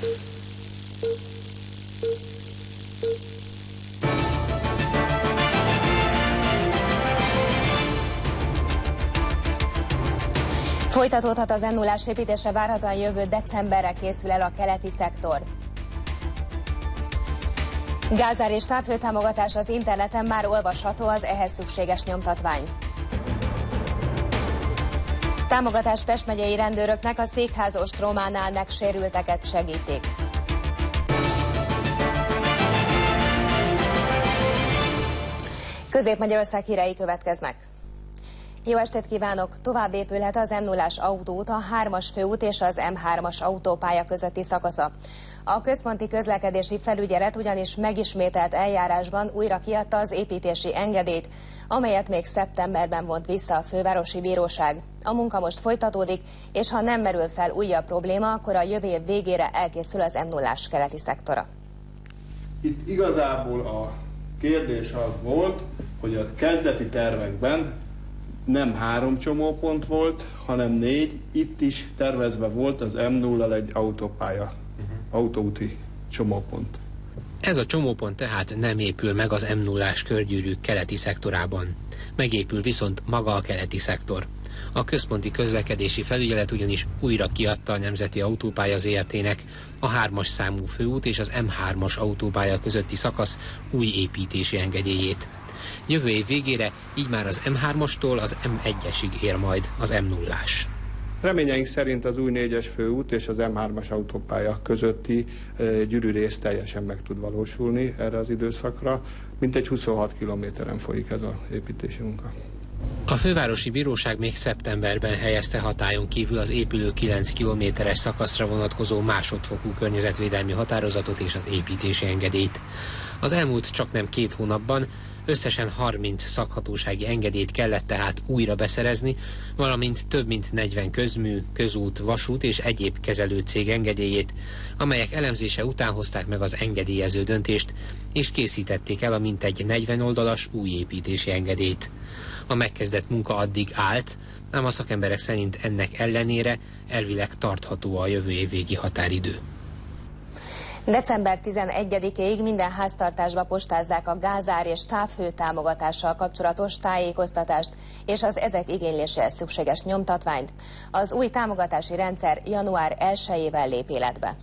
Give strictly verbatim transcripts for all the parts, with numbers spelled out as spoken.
Folytatódhat az em nullás építése, várhatóan jövő decemberre készül el a keleti szektor. Gázár és távhőtámogatás az interneten, már olvasható az ehhez szükséges nyomtatvány. Támogatás Pest megyei rendőröknek, a Székház ostrománál megsérülteket segítik. Közép-Magyarország hírei következnek. Jó estét kívánok! Tovább épülhet az em nullás autóút, a hármas főút és az em hármas autópálya közötti szakasza. A központi közlekedési felügyelet ugyanis megismételt eljárásban újra kiadta az építési engedélyt, amelyet még szeptemberben vont vissza a fővárosi bíróság. A munka most folytatódik, és ha nem merül fel újabb probléma, akkor a jövő év végére elkészül az em nullás keleti szektora. Itt igazából a kérdés az volt, hogy a kezdeti tervekben nem három csomópont volt, hanem négy. Itt is tervezve volt az em nulla egy autópálya, uh-huh. autóúti csomópont. Ez a csomópont tehát nem épül meg az em nullás körgyűrű keleti szektorában. Megépül viszont maga a keleti szektor. A központi közlekedési felügyelet ugyanis újra kiadta a Nemzeti Autópálya zé er té-nek a hármas számú főút és az em hármas autópálya közötti szakasz új építési engedélyét. Jövő év végére így már az em hármastól az em egyesig ér majd az em nullás. Reményeink szerint az új négyes főút és az em hármas autópálya közötti e, gyűrűrész teljesen meg tud valósulni erre az időszakra. Mintegy huszonhat kilométeren folyik ez az építési munka. A fővárosi bíróság még szeptemberben helyezte hatályon kívül az épülő kilenc kilométeres szakaszra vonatkozó másodfokú környezetvédelmi határozatot és az építési engedélyt. Az elmúlt csaknem két hónapban összesen harminc szakhatósági engedélyt kellett tehát újra beszerezni, valamint több mint negyven közmű, közút, vasút és egyéb kezelő cég engedélyét, amelyek elemzése után hozták meg az engedélyező döntést, és készítették el a mintegy negyven oldalas új építési engedélyt. A megkezdett munka addig állt, ám a szakemberek szerint ennek ellenére elvileg tartható a jövő év végi határidő. december tizenegyedikéig minden háztartásba postázzák a gázár és távhő támogatással kapcsolatos tájékoztatást és az ezek igényléséhez szükséges nyomtatványt. Az új támogatási rendszer január elsejével lép életbe.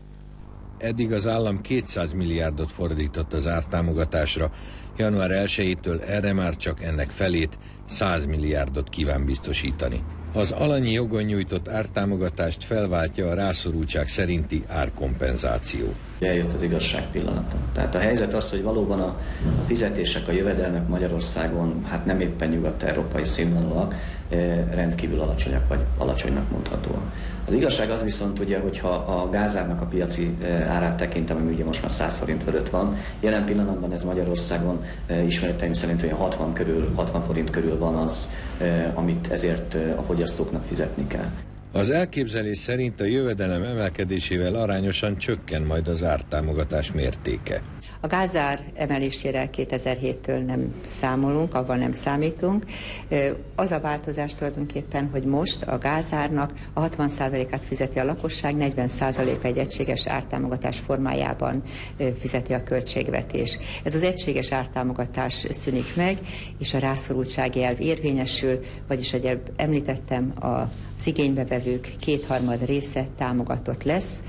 Eddig az állam kétszáz milliárdot fordított az ártámogatásra, január elsejétől erre már csak ennek felét, száz milliárdot kíván biztosítani. Az alanyi jogon nyújtott ártámogatást felváltja a rászorultság szerinti árkompenzáció. Eljött az igazság pillanata. Tehát a helyzet az, hogy valóban a, a fizetések, a jövedelmek Magyarországon hát nem éppen nyugat-európai színvonalak, rendkívül alacsonyak, vagy alacsonynak mondhatóak. Az igazság az viszont ugye, hogyha a gázárnak a piaci árát tekintem, ami ugye most már száz forint fölött van, jelen pillanatban ez Magyarországon ismereteim szerint olyan hatvan, körül, hatvan forint körül van az, amit ezért a fogyasztóknak fizetni kell. Az elképzelés szerint a jövedelem emelkedésével arányosan csökken majd az ártámogatás mértéke. A gázár emelésére kétezer-héttől nem számolunk, avval nem számítunk. Az a változás tulajdonképpen, hogy most a gázárnak a hatvan százalékát fizeti a lakosság, negyven százaléka egy egységes ártámogatás formájában fizeti a költségvetés. Ez az egységes ártámogatás szűnik meg, és a rászorultsági elv érvényesül, vagyis, ahogy említettem, az igénybevevők kétharmad része támogatott lesz,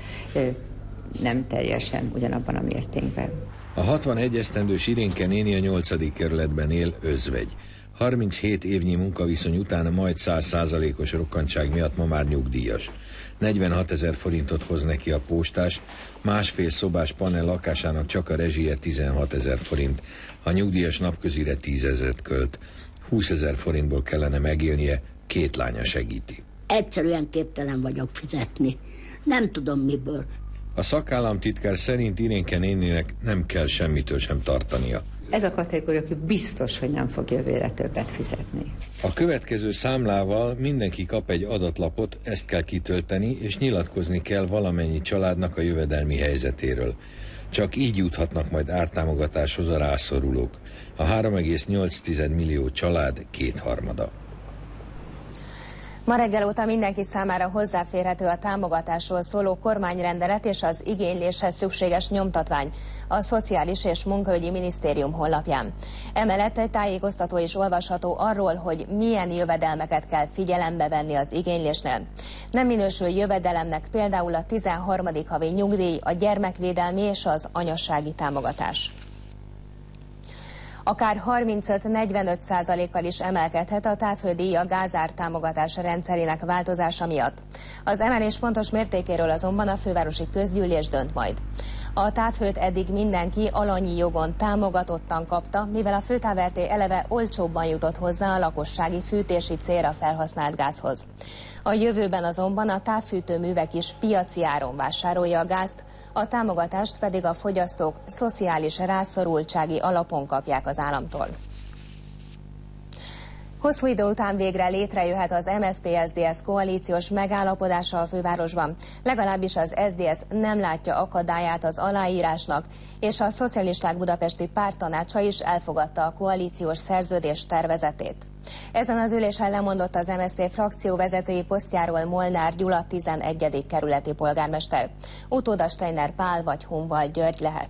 nem teljesen ugyanabban a mértékben. A hatvanegy esztendős Irénke néni a nyolcadik kerületben él, özvegy. harminchét évnyi munkaviszony után majd száz százalékos rokkantság miatt ma már nyugdíjas. negyvenhat ezer forintot hoz neki a postás, másfél szobás panel lakásának csak a rezsie tizenhat ezer forint, a nyugdíjas napközire tízezret költ. húszezer forintból kellene megélnie, két lánya segíti. Egyszerűen képtelen vagyok fizetni. Nem tudom miből. A szakállamtitkár szerint Irénke néninek nem kell semmitől sem tartania. Ez a kategória biztos, hogy nem fog jövőre többet fizetni. A következő számlával mindenki kap egy adatlapot, ezt kell kitölteni, és nyilatkozni kell valamennyi családnak a jövedelmi helyzetéről. Csak így juthatnak majd ártámogatáshoz a rászorulók. A három egész nyolc millió család kétharmada. Ma reggel óta mindenki számára hozzáférhető a támogatásról szóló kormányrendelet és az igényléshez szükséges nyomtatvány a Szociális és Munkaügyi Minisztérium honlapján. Emellett egy tájékoztató is olvasható arról, hogy milyen jövedelmeket kell figyelembe venni az igénylésnél. Nem minősül jövedelemnek például a tizenharmadik havi nyugdíj, a gyermekvédelmi és az anyassági támogatás. Akár harmincöt-negyvenöt százalékkal is emelkedhet a távhődíj a gázár támogatás rendszerének változása miatt. Az emelés pontos mértékéről azonban a fővárosi közgyűlés dönt majd. A távhőt eddig mindenki alanyi jogon támogatottan kapta, mivel a főtáv er té eleve olcsóbban jutott hozzá a lakossági fűtési célra felhasznált gázhoz. A jövőben azonban a távfűtőművek is piaci áron vásárolja a gázt, a támogatást pedig a fogyasztók szociális rászorultsági alapon kapják az államtól. Hosszú idő után végre létrejöhet az em es zé pé es zé dé es koalíciós megállapodása a fővárosban. Legalábbis az es zé dé es nem látja akadályát az aláírásnak, és a Szocialisták Budapesti Párttanácsa is elfogadta a koalíciós szerződés tervezetét. Ezen az ülésen lemondott az em es zé pé frakció vezetői posztjáról Molnár Gyula tizenegyedik kerületi polgármester. Utóda Steiner Pál vagy Hunval György lehet.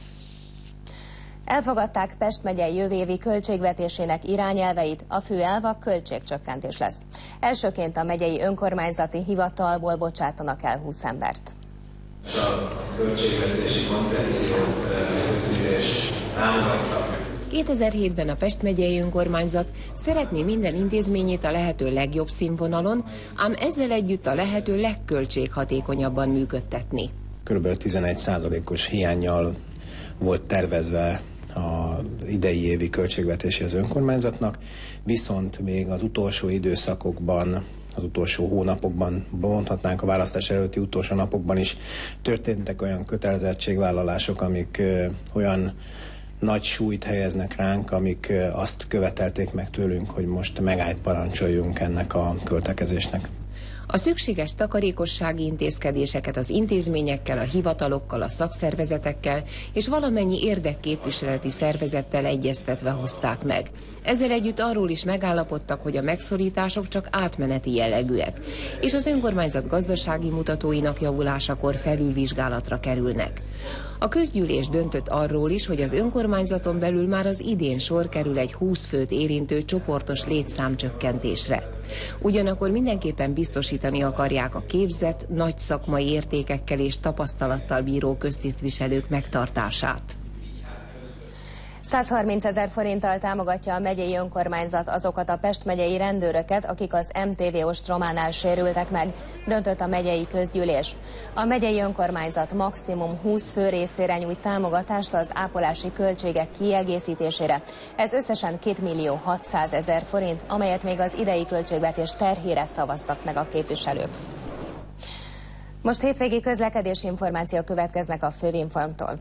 Elfogadták Pest megye jövő évi költségvetésének irányelveit, a fő elv a költségcsökkentés lesz. Elsőként a megyei önkormányzati hivatalból bocsátanak el húsz embert. A költségvetési koncepció és támogattak. kétezer-hétben a Pest megyei önkormányzat szeretné minden intézményét a lehető legjobb színvonalon, ám ezzel együtt a lehető legköltséghatékonyabban működtetni. Körülbelül tizenegy százalékos hiánnyal volt tervezve az idei évi költségvetési az önkormányzatnak, viszont még az utolsó időszakokban, az utolsó hónapokban, mondhatnánk a választás előtti utolsó napokban is történtek olyan kötelezettségvállalások, amik ö, olyan nagy súlyt helyeznek ránk, amik ö, azt követelték meg tőlünk, hogy most megállt parancsoljunk ennek a költekezésnek. A szükséges takarékossági intézkedéseket az intézményekkel, a hivatalokkal, a szakszervezetekkel és valamennyi érdekképviseleti szervezettel egyeztetve hozták meg. Ezzel együtt arról is megállapodtak, hogy a megszorítások csak átmeneti jellegűek, és az önkormányzat gazdasági mutatóinak javulásakor felülvizsgálatra kerülnek. A közgyűlés döntött arról is, hogy az önkormányzaton belül már az idén sor kerül egy húsz főt érintő csoportos létszámcsökkentésre. Ugyanakkor mindenképpen biztosítani akarják a képzett, nagy szakmai értékekkel és tapasztalattal bíró köztisztviselők megtartását. százharminc ezer forinttal támogatja a megyei önkormányzat azokat a Pest megyei rendőröket, akik az em té vé ostrománál sérültek meg, döntött a megyei közgyűlés. A megyei önkormányzat maximum húsz fő részére nyújt támogatást az ápolási költségek kiegészítésére. Ez összesen két millió hatszázezer forint, amelyet még az idei költségvetés terhére szavaztak meg a képviselők. Most hétvégi közlekedési információk következnek a Fővinformtól.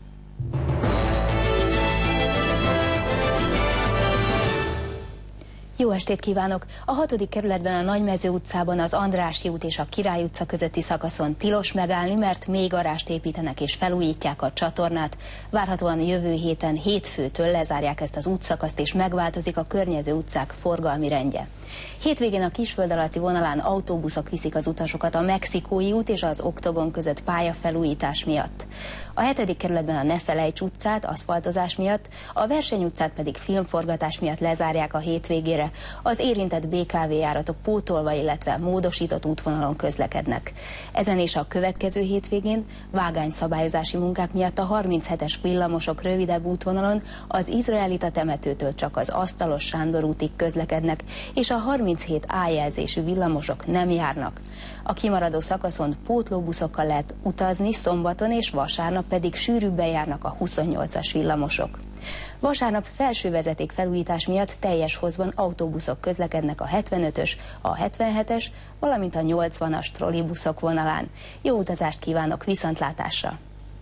Jó estét kívánok! A hatodik kerületben a Nagymező utcában az Andrássy út és a Király utca közötti szakaszon tilos megállni, mert még garást építenek és felújítják a csatornát. Várhatóan jövő héten hétfőtől lezárják ezt az útszakaszt és megváltozik a környező utcák forgalmi rendje. Hétvégén a Kisföld alatti vonalán autóbuszok viszik az utasokat a Mexikói út és az Oktogon között pályafelújítás miatt. A hetedik kerületben a Nefelejts utcát aszfaltozás miatt, a Verseny utcát pedig filmforgatás miatt lezárják a hétvégére. Az érintett bé ká vé járatok pótolva, illetve módosított útvonalon közlekednek. Ezen és a következő hétvégén vágányszabályozási munkák miatt a harminchetes villamosok rövidebb útvonalon az izraelita temetőtől csak az Asztalos Sándor útig közlekednek, és a harminchét á jelzésű villamosok nem járnak. A kimaradó szakaszon pótlóbuszokkal lehet utazni, szombaton és vasárnap pedig sűrűbben járnak a huszonnyolcas villamosok. Vasárnap felső vezeték felújítás miatt teljes hozban autóbuszok közlekednek a hetvenötös, a hetvenhetes, valamint a nyolcvanas trollibuszok vonalán. Jó utazást kívánok, viszontlátásra!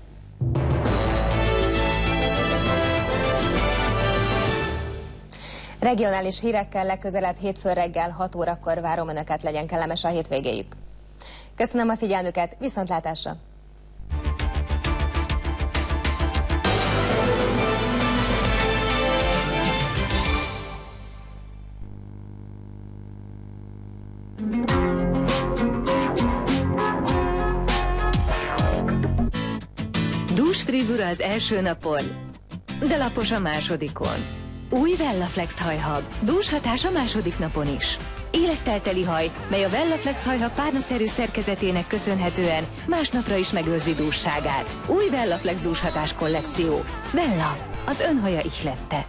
Regionális hírekkel legközelebb hétfő reggel hat órakor várom Önöket, legyen kellemes a hétvégéjük. Köszönöm a figyelmüket, viszontlátásra! Dúsfrizura az első napon, de lapos a másodikon. Új Wellaflex hajhab. Dúshatás a második napon is. Élettel teli haj, mely a Wellaflex hajhab párnaszerű szerkezetének köszönhetően másnapra is megőrzi dússágát. Új Wellaflex dúshatás kollekció. Wella, az ön haja ihlette.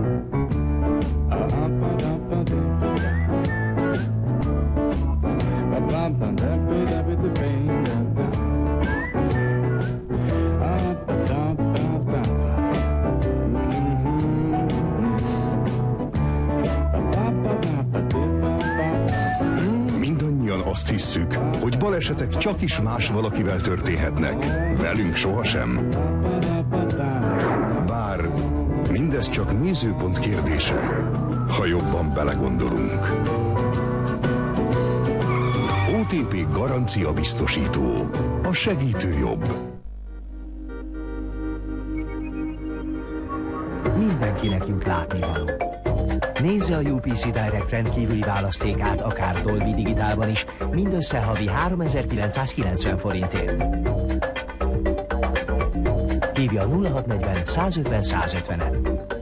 Azt hisszük, hogy balesetek csak is más valakivel történhetnek, velünk sohasem. Bár mindez csak nézőpont kérdése, ha jobban belegondolunk. o té pé garancia biztosító, a segítő jobb. Mindenkinek jut látnivaló. Nézze a u pé cé Direct rendkívüli választékát akár Dolby Digitálban is, mindössze havi háromezer-kilencszázkilencven forintért. Hívja a nulla hat negyven százötven százötvenet.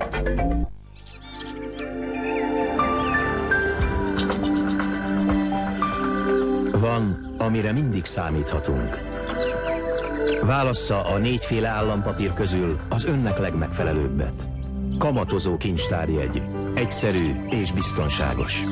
Van, amire mindig számíthatunk. Válassza a négyféle állampapír közül az önnek legmegfelelőbbet. Kamatozó kincstárjegy. Egyszerű és biztonságos.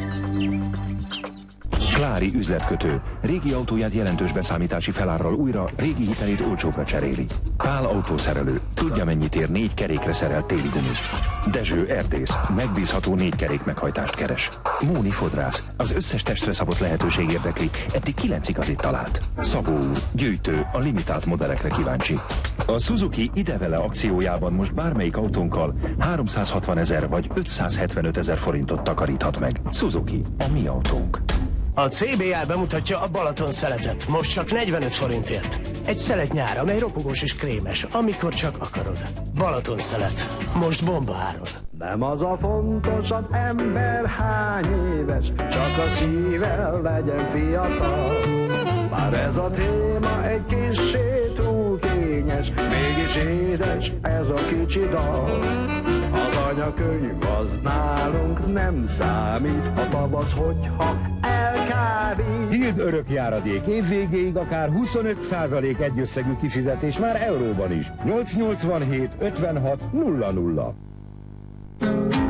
Klári üzletkötő. Régi autóját jelentős beszámítási felárral újra, régi hitelét olcsóbbra cseréli. Pál autószerelő. Tudja, mennyit ér négy kerékre szerelt téli gumi. Dezső erdész. Megbízható négy kerék meghajtást keres. Móni fodrász. Az összes testre szabott lehetőség érdekli. Eddig kilenc igazit talált. Szabó úr. Gyűjtő. A limitált modellekre kíváncsi. A Suzuki idevele akciójában most bármelyik autónkkal háromszázhatvanezer vagy ötszázhetvenöt ezer forintot takaríthat meg. Suzuki. A mi autónk. A cé bé er bemutatja a Balaton szeletet, most csak negyvenöt forintért. Egy szelet nyár, amely ropogós és krémes, amikor csak akarod. Balaton szelet, most bombaáron. Nem az a fontos, az ember hány éves, csak a szíve legyen fiatal. Bár ez a téma egy kissé túl kényes, mégis édes ez a kicsi dal. Az anyakönyv az nálunk nem számít, a tavasz, hogyha elkárít. Hild örökjáradék, év végéig akár huszonöt százalék egyösszegű kifizetés már euróban is. nyolc nyolcvanhét ötvenhat nulla nulla.